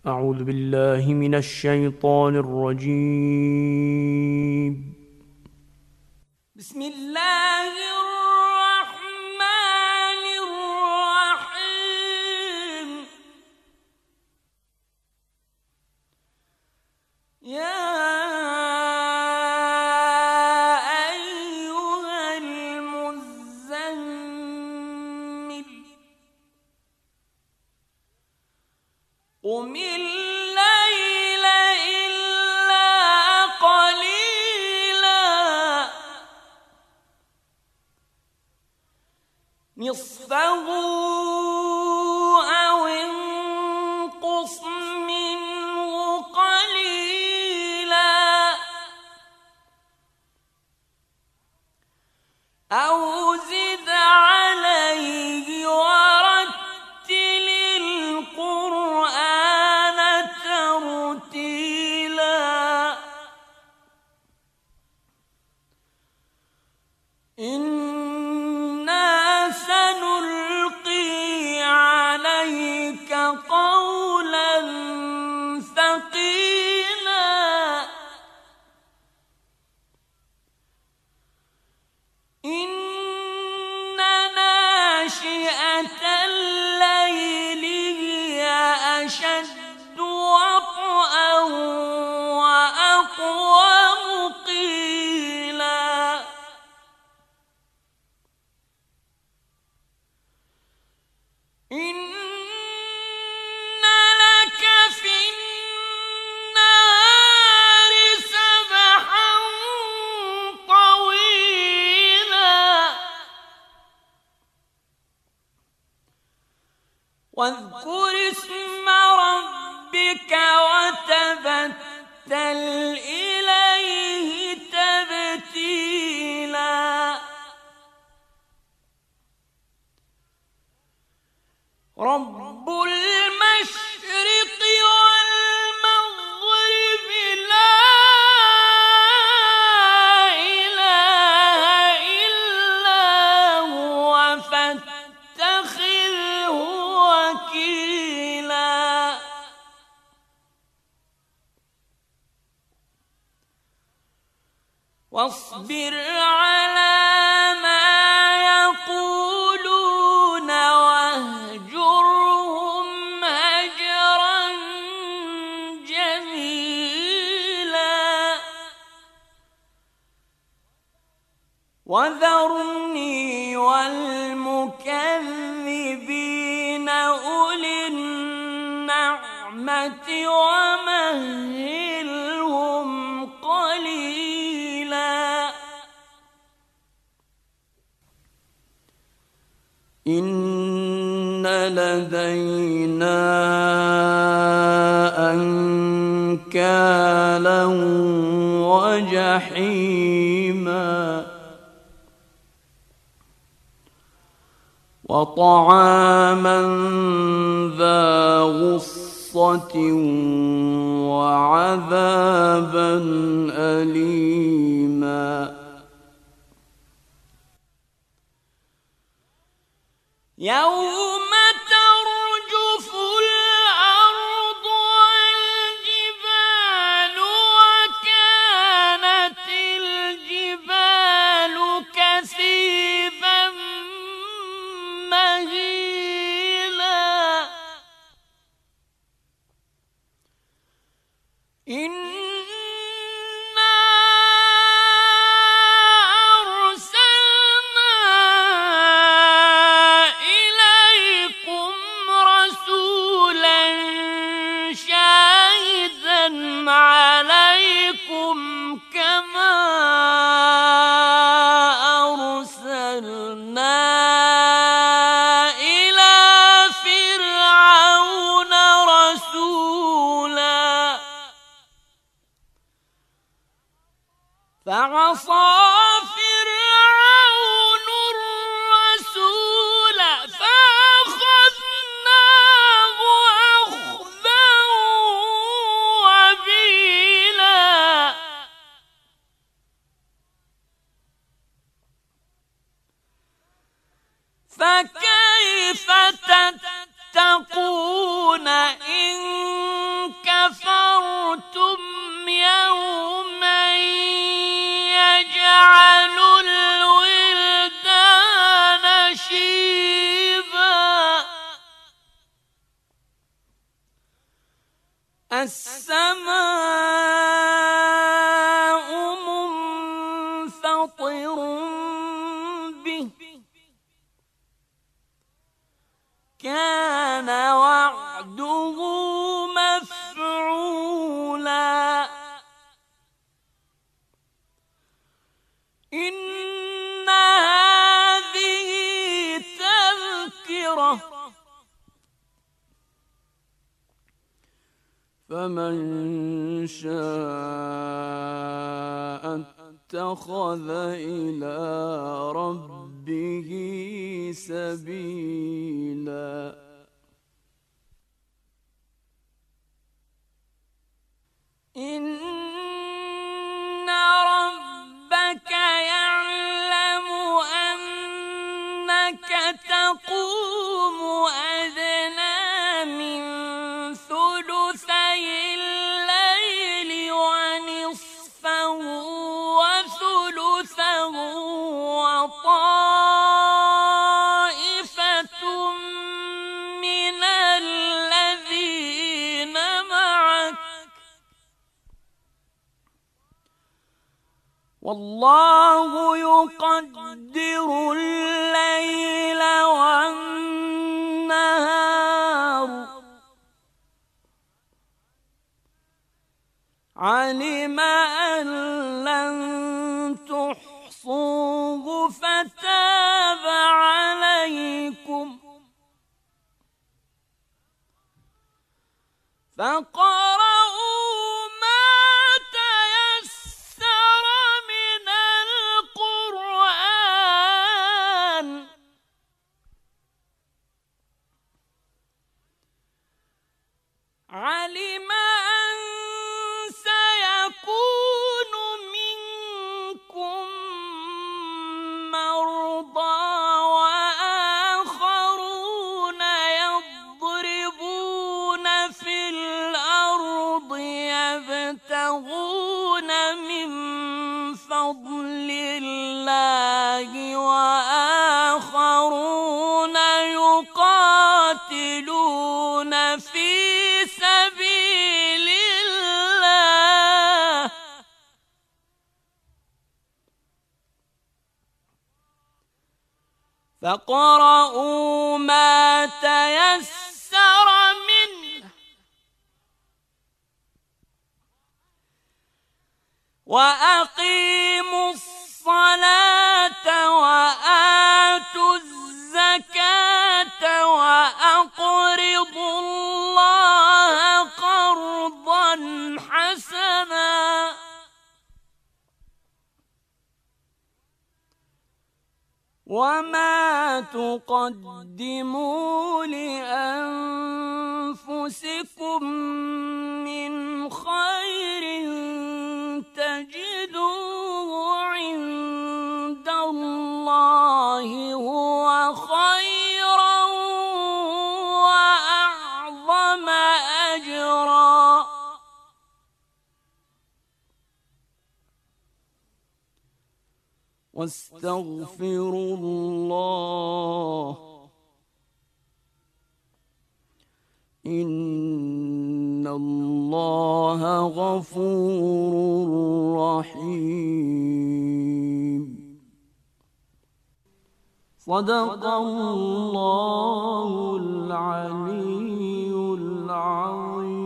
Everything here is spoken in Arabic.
أعوذ بالله من الشيطان الرجيم. بسم الله الرحمن الرحيم. يا أيها المزمل قم الليل إلا قليلا نصفه أو انقص منه قليلا أو زد عليه ورتل القرآن ترتيلا إنا سنلقي عليك قولا ثقيلا إن ناشئة الليل هي أشد وطئا وأقوم قيلا إن لك في النهار سبحا طويلا واذكر اسم ربك وتبتل إليه تبتيلا رب المشرق والمغرب لا إله إلا هو فاتخذه وكيلا واصبر على ما يقولون واهجرهم هجرا جميلا وذرني والمكذبين أولي النعمة ومهلهم قليلا إن لدينا أنكالا وجحيما وطعاما ذا غصة وعذابا أليما يوم ترجف الأرض والجبال وكانت الجبال كثيبا مهيلا إنا أرسلنا إليكم رسولا شاهدا عليكم كما أرسلنا إلى فرعون رسولا فعصى فرعون الرسول فأخذناه أخذا وبيلا فكيف تتقون إن السماء منفطر به كان وعده مفعولا إن هذه تذكرة فمن شاء اتخذ إلى ربه سبيلا إن ربك يعلم أنك تقوم أدنى من ثلثي الليل ونصفه وثلثه وطائفة من الذين معك والله يقدر الليل والنهار علم أن لن تحصوه فتاب عليكم فاقرؤوا ما تيسر من القرآن علم أن سيكون منكم مرضى وآخرون يضربون في الأرض يبتغون من فضل الله وآخرون يقاتلون في سبيل الله فاقرؤوا ما تيسر منه وأقيموا الصلاة وآتوا الزكاة وأقرضوا الله قرضا حسنا وما تقدموا لأنفسكم من خير تجدوه عند الله هو خيرا وأعظم أجرا واستغفروا الله إن الله غفور رحيم صدق الله العلي العظيم